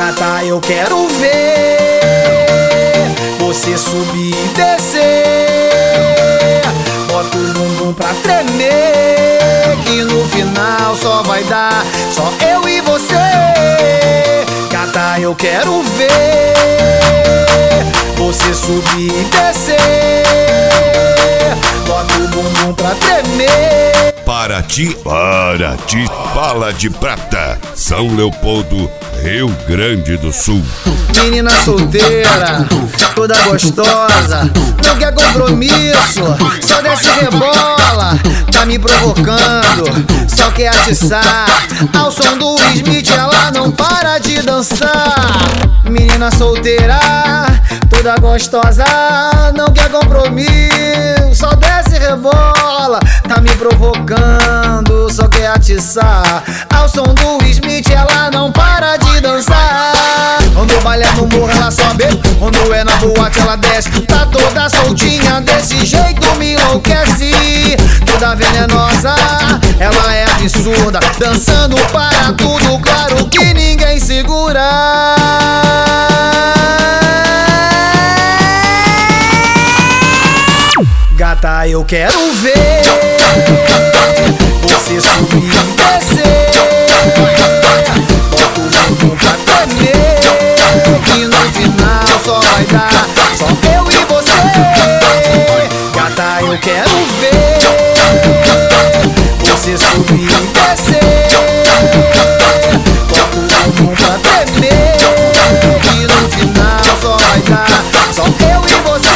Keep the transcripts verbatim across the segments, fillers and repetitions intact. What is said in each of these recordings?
Gata, eu quero ver você subir e descer. Bota o bumbum pra tremer, que no final só vai dar só eu e você. Gata, eu quero ver você subir e descer. Bota o bumbum pra tremer. Paraty, Paraty, Bala de Prata, São Leopoldo, Rio Grande do Sul. Menina solteira, toda gostosa, não quer compromisso, só desce e rebola. Tá me provocando, só quer atiçar. Ao som do Smith ela não para de dançar. Menina solteira, toda gostosa, não quer compromisso, só desce e rebola. Tá me provocando, só quer atiçar. Ao som do Smith ela não para de dançar. Quando o baile é no morro ela sobe, quando é na boate ela desce. Tá toda soltinha, desse jeito me enlouquece. Toda venenosa, ela é absurda, dançando para tudo, claro que ninguém segura. Gata, eu quero ver você subir e descer. Bota o bumbum pra tremer, que no final só vai dar só eu e você. Gata, eu quero ver você subir e descer. Bota o bumbum pra tremer, que no final só vai dar só eu e você.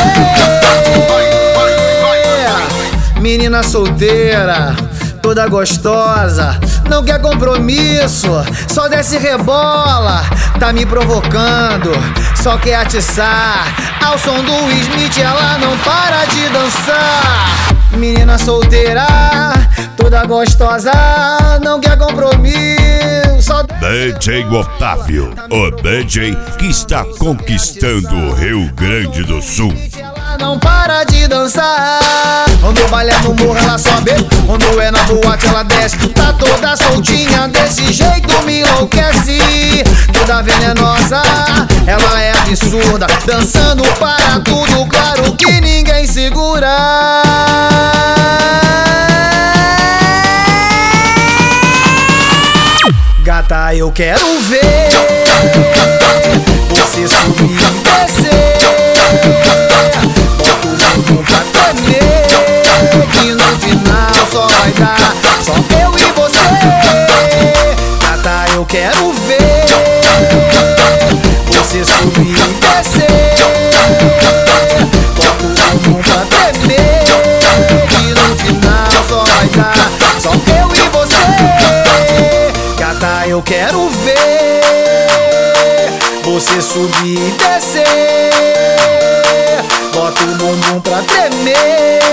Menina solteira, toda gostosa, não quer compromisso, só desce e rebola. Tá me provocando, só quer atiçar. Ao som do Smith ela não para de dançar. Menina solteira, toda gostosa, não quer compromisso, só... D J Otávio, o D J que está conquistando o Rio Grande do Sul. Não para de dançar. Quando o baile é no morro ela sobe, quando é na boate ela desce. Tá toda soltinha, desse jeito me enlouquece. Toda venenosa, ela é absurda, dançando para tudo, claro que ninguém segura. Gata, eu quero ver você subir e descer. Bota o bumbum pra tremer, que no final só vai dar só eu e você. Gata, eu quero ver você subir e descer. Bota o bumbum pra tremer, que no final só vai dar só eu e você. Gata, eu quero ver você subir e descer. Bota o bumbum pra tremer,